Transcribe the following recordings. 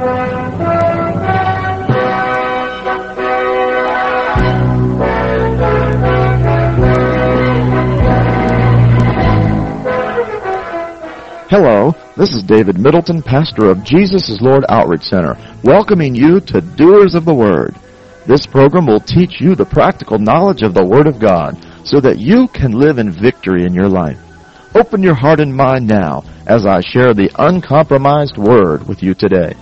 Hello, this is David Middleton, pastor of Jesus is Lord Outreach Center, welcoming you to Doers of the Word. This program will teach you the practical knowledge of the Word of God so that you can live in victory in your life. Open your heart and mind now as I share the uncompromised Word with you today.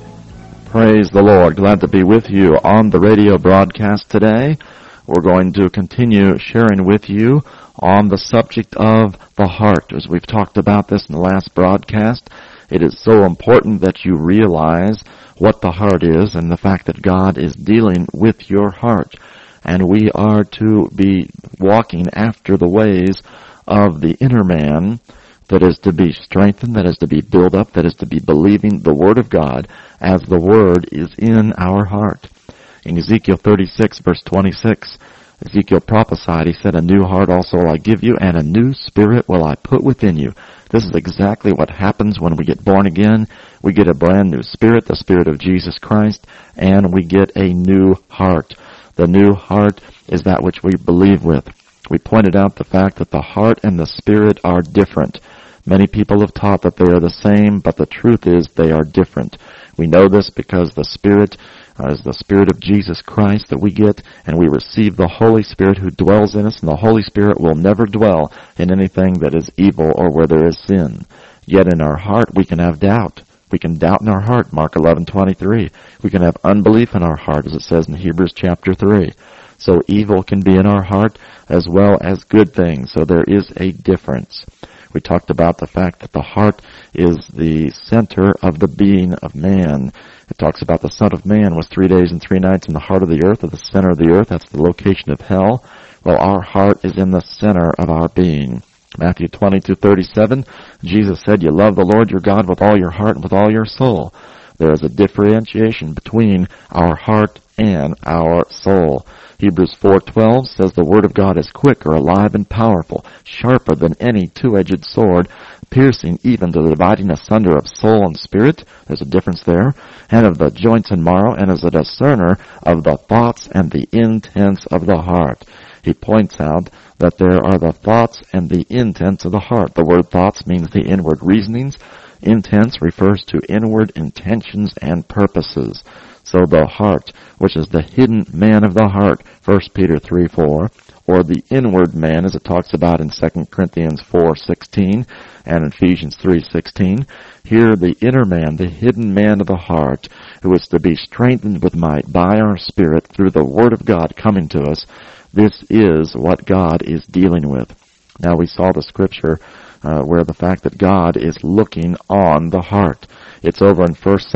Praise the Lord. Glad to be with you on the radio broadcast today. We're going to continue sharing with you on the subject of the heart. As we've talked about this in the last broadcast, it is so important that you realize what the heart is and the fact that God is dealing with your heart. And we are to be walking after the ways of the inner man that is to be strengthened, that is to be built up, that is to be believing the Word of God as the Word is in our heart. In Ezekiel 36, verse 26, Ezekiel prophesied, he said, "A new heart also will I give you, and a new spirit will I put within you." This is exactly what happens when we get born again. We get a brand new spirit, the Spirit of Jesus Christ, and we get a new heart. The new heart is that which we believe with. We pointed out the fact that the heart and the spirit are different. Many people have taught that they are the same, but the truth is they are different. We know this because the Spirit is the Spirit of Jesus Christ that we get, and we receive the Holy Spirit who dwells in us, and the Holy Spirit will never dwell in anything that is evil or where there is sin. Yet in our heart we can have doubt. We can doubt in our heart, Mark 11:23. We can have unbelief in our heart, as it says in Hebrews chapter 3. So evil can be in our heart as well as good things. So there is a difference. We talked about the fact that the heart is the center of the being of man. It talks about the Son of Man was 3 days and 3 nights in the heart of the earth, or the center of the earth. That's the location of hell. Well, our heart is in the center of our being. Matthew 22:37, Jesus said, "You love the Lord your God with all your heart and with all your soul." There is a differentiation between our heart and our soul. Hebrews 4:12 says the Word of God is quick or alive and powerful, sharper than any two-edged sword, piercing even to the dividing asunder of soul and spirit. There's a difference there. And of the joints and marrow, and is a discerner of the thoughts and the intents of the heart. He points out that there are the thoughts and the intents of the heart. The word thoughts means the inward reasonings. Intents refers to inward intentions and purposes. So the heart, which is the hidden man of the heart, 1 Peter 3:4, or the inward man, as it talks about in 2 Corinthians 4:16 and Ephesians 3:16. Here the inner man, the hidden man of the heart, who is to be strengthened with might by our Spirit through the Word of God coming to us. This is what God is dealing with. Now we saw the scripture where the fact that God is looking on the heart. It's over in 1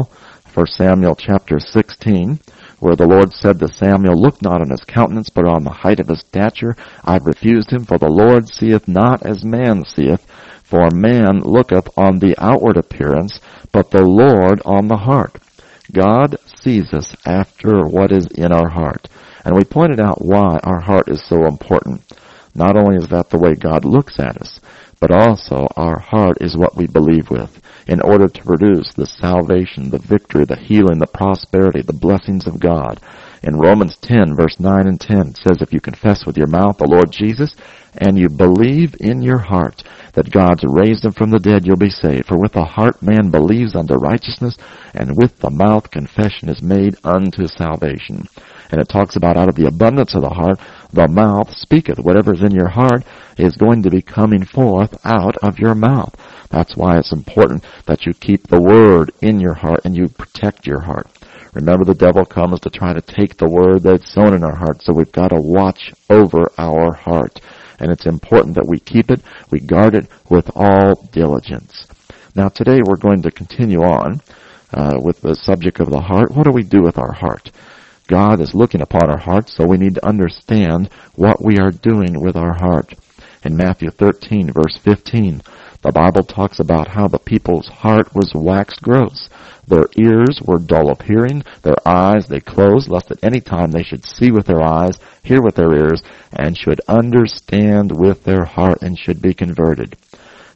Samuel chapter 16, where the Lord said to Samuel, "Look not on his countenance, but on the height of his stature. I've refused him, for the Lord seeth not as man seeth. For man looketh on the outward appearance, but the Lord on the heart." God sees us after what is in our heart. And we pointed out why our heart is so important. Not only is that the way God looks at us, but also our heart is what we believe with in order to produce the salvation, the victory, the healing, the prosperity, the blessings of God. In Romans 10, verse 9 and 10, it says, "If you confess with your mouth the Lord Jesus, and you believe in your heart that God's raised him from the dead, you'll be saved. For with the heart man believes unto righteousness, and with the mouth confession is made unto salvation." And it talks about out of the abundance of the heart, the mouth speaketh. Whatever is in your heart is going to be coming forth out of your mouth. That's why it's important that you keep the Word in your heart and you protect your heart. Remember, the devil comes to try to take the Word that's sown in our heart, so we've got to watch over our heart. And it's important that we keep it, we guard it with all diligence. Now today we're going to continue on with the subject of the heart. What do we do with our heart? God is looking upon our hearts, so we need to understand what we are doing with our heart. In Matthew 13, verse 15, the Bible talks about how the people's heart was waxed gross. Their ears were dull of hearing, their eyes they closed, lest at any time they should see with their eyes, hear with their ears, and should understand with their heart, and should be converted.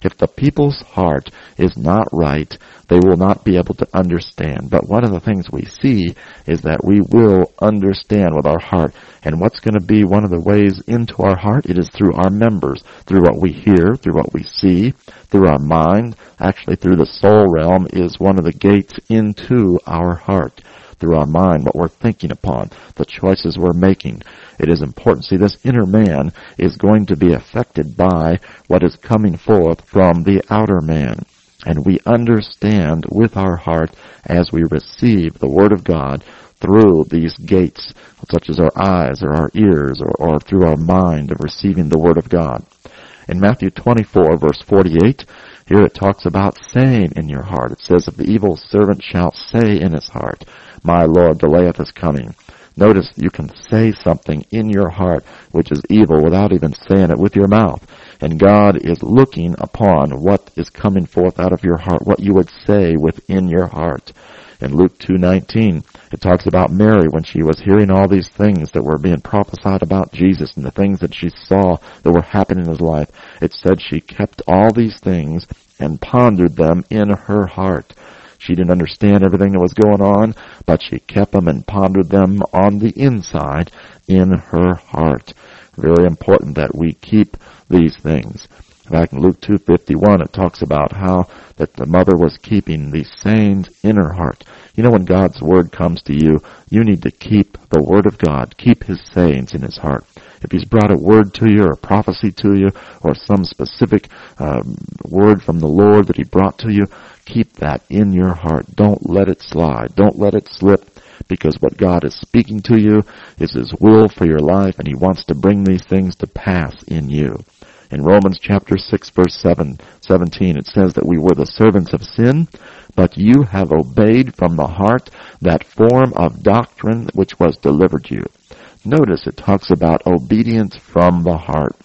If the people's heart is not right, they will not be able to understand. But one of the things we see is that we will understand with our heart. And what's going to be one of the ways into our heart? It is through our members, through what we hear, through what we see, through our mind. Actually, through the soul realm is one of the gates into our heart. Through our mind, what we're thinking upon, the choices we're making. It is important. See, this inner man is going to be affected by what is coming forth from the outer man. And we understand with our heart as we receive the Word of God through these gates, such as our eyes or our ears or through our mind of receiving the Word of God. In Matthew 24, verse 48, here it talks about saying in your heart. It says, if the evil servant shall say in his heart, my Lord delayeth his coming. Notice you can say something in your heart which is evil without even saying it with your mouth. And God is looking upon what is coming forth out of your heart, what you would say within your heart. In Luke 2:19, it talks about Mary when she was hearing all these things that were being prophesied about Jesus and the things that she saw that were happening in his life. It said she kept all these things and pondered them in her heart. She didn't understand everything that was going on, but she kept them and pondered them on the inside in her heart. Very important that we keep these things. Back in Luke 2:51, it talks about how that the mother was keeping these sayings in her heart. You know, when God's Word comes to you, you need to keep the Word of God, keep His sayings in His heart. If He's brought a word to you or a prophecy to you or some specific word from the Lord that He brought to you, keep that in your heart. Don't let it slide. Don't let it slip, because what God is speaking to you is His will for your life, and He wants to bring these things to pass in you. In Romans chapter 6, verse 17, it says that we were the servants of sin, but you have obeyed from the heart that form of doctrine which was delivered you. Notice it talks about obedience from the heart.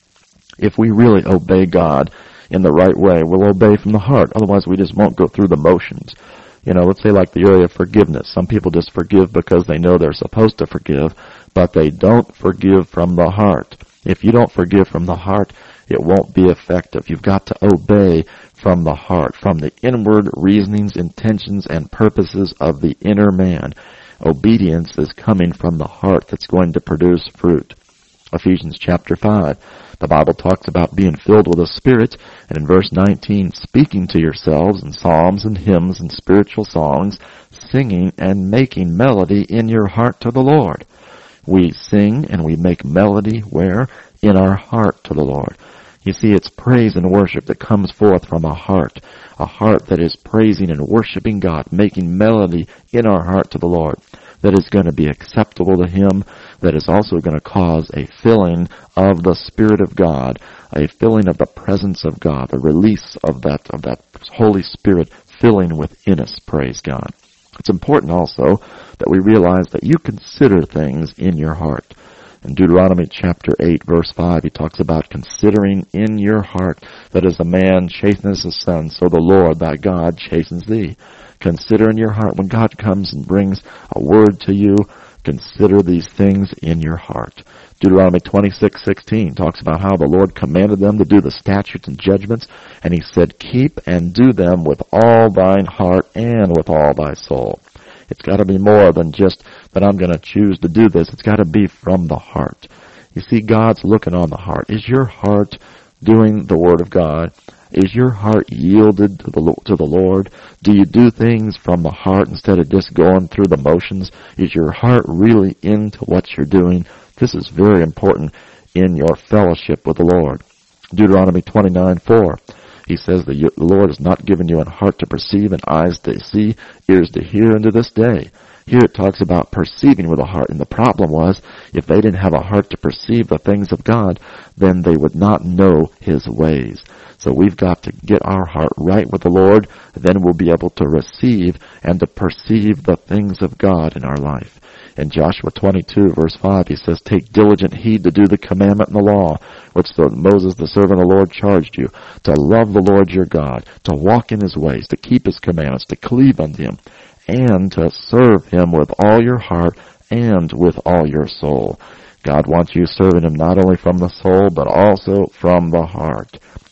If we really obey God in the right way, we'll obey from the heart. Otherwise, we just won't go through the motions. You know, let's say like the area of forgiveness. Some people just forgive because they know they're supposed to forgive, but they don't forgive from the heart. If you don't forgive from the heart, it won't be effective. You've got to obey from the heart, from the inward reasonings, intentions, and purposes of the inner man. Obedience is coming from the heart that's going to produce fruit. Ephesians chapter 5. The Bible talks about being filled with the Spirit, and in verse 19, speaking to yourselves in psalms and hymns and spiritual songs, singing and making melody in your heart to the Lord. We sing and we make melody where? In our heart to the Lord. You see, it's praise and worship that comes forth from a heart that is praising and worshiping God, making melody in our heart to the Lord, that is going to be acceptable to Him, that is also going to cause a filling of the Spirit of God, a filling of the presence of God, the release of that Holy Spirit filling within us, praise God. It's important also that we realize that you consider things in your heart. In Deuteronomy chapter 8, verse 5, he talks about considering in your heart that as a man chasteneth his son, so the Lord thy God chastens thee. Consider in your heart when God comes and brings a word to you, consider these things in your heart. Deuteronomy 26:16 talks about how the Lord commanded them to do the statutes and judgments, and He said, keep and do them with all thine heart and with all thy soul. It's got to be more than just that I'm going to choose to do this. It's got to be from the heart. You see, God's looking on the heart. Is your heart doing the Word of God? Is your heart yielded to the Lord? Do you do things from the heart instead of just going through the motions? Is your heart really into what you're doing? This is very important in your fellowship with the Lord. Deuteronomy 29:4. He says that the Lord has not given you a heart to perceive and eyes to see, ears to hear unto this day. Here it talks about perceiving with a heart. And the problem was, if they didn't have a heart to perceive the things of God, then they would not know His ways. So we've got to get our heart right with the Lord. Then we'll be able to receive and to perceive the things of God in our life. In Joshua 22, verse 5, he says, take diligent heed to do the commandment and the law, which Moses, the servant of the Lord, charged you, to love the Lord your God, to walk in His ways, to keep His commandments, to cleave unto Him, and to serve Him with all your heart and with all your soul. God wants you serving Him not only from the soul, but also from the heart.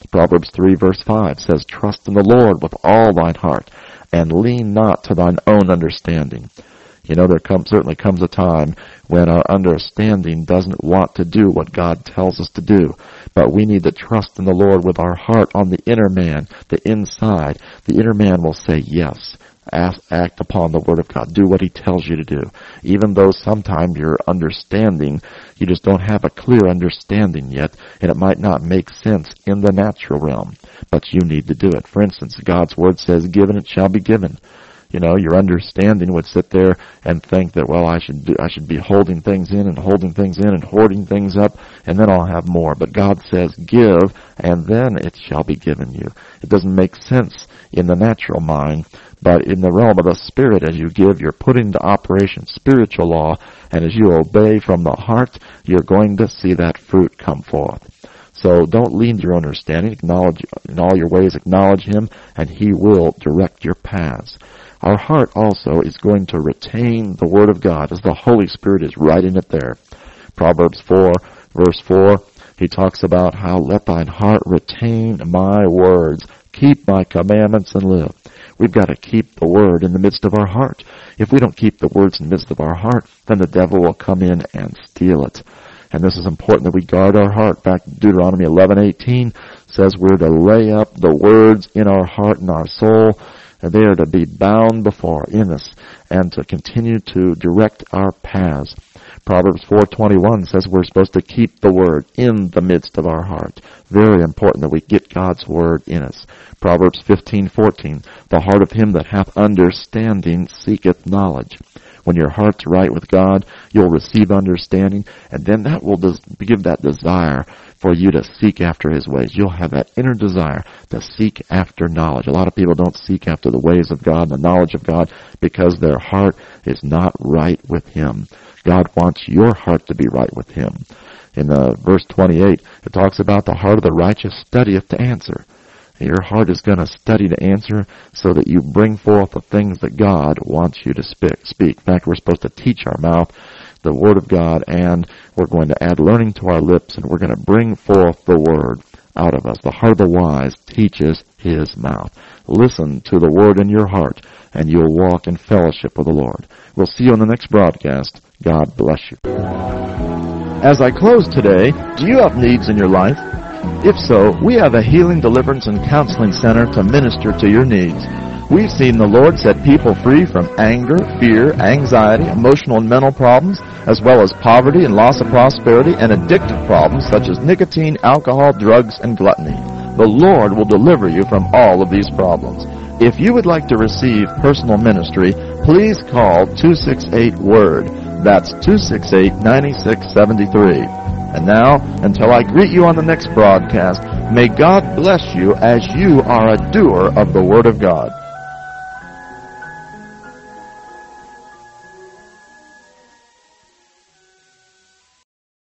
Proverbs 3 verse 5 says, "Trust in the Lord with all thine heart, and lean not to thine own understanding." You know, there certainly comes a time when our understanding doesn't want to do what God tells us to do. But we need to trust in the Lord with our heart on the inner man, the inside. The inner man will say yes. Act upon the Word of God. Do what He tells you to do. Even though sometimes your understanding, you just don't have a clear understanding yet, and it might not make sense in the natural realm. But you need to do it. For instance, God's Word says, "Given it shall be given." You know, your understanding would sit there and think that, well, I should be holding things in and holding things in and hoarding things up, and then I'll have more. But God says, "Give, and then it shall be given you." It doesn't make sense in the natural mind, but in the realm of the Spirit, as you give, you're putting into operation spiritual law, and as you obey from the heart, you're going to see that fruit come forth. So don't lean to your understanding. Acknowledge in all your ways, acknowledge Him, and He will direct your paths. Our heart also is going to retain the Word of God as the Holy Spirit is writing it there. Proverbs 4, verse 4, he talks about how, "Let thine heart retain my words. Keep my commandments and live." We've got to keep the Word in the midst of our heart. If we don't keep the words in the midst of our heart, then the devil will come in and steal it. And this is important that we guard our heart. Back to Deuteronomy 11:18 says we're to lay up the words in our heart and our soul, and they are to be bound before us and to continue to direct our paths. Proverbs 4:21 says we're supposed to keep the Word in the midst of our heart. Very important that we get God's Word in us. Proverbs 15:14, "The heart of him that hath understanding seeketh knowledge." When your heart's right with God, you'll receive understanding, and then that will give that desire for you to seek after His ways. You'll have that inner desire to seek after knowledge. A lot of people don't seek after the ways of God, the knowledge of God, because their heart is not right with Him. God wants your heart to be right with Him. In verse 28, it talks about the heart of the righteous studieth to answer. Your heart is going to study to answer so that you bring forth the things that God wants you to speak. In fact, we're supposed to teach our mouth the Word of God, and we're going to add learning to our lips, and we're going to bring forth the Word out of us. The heart of the wise teaches his mouth. Listen to the Word in your heart, and you'll walk in fellowship with the Lord. We'll see you on the next broadcast. God bless you. As I close today, do you have needs in your life? If so, we have a healing, deliverance, and counseling center to minister to your needs. We've seen the Lord set people free from anger, fear, anxiety, emotional and mental problems, as well as poverty and loss of prosperity and addictive problems such as nicotine, alcohol, drugs, and gluttony. The Lord will deliver you from all of these problems. If you would like to receive personal ministry, please call 268-WORD. That's 268-9673. And now, until I greet you on the next broadcast, may God bless you as you are a doer of the Word of God.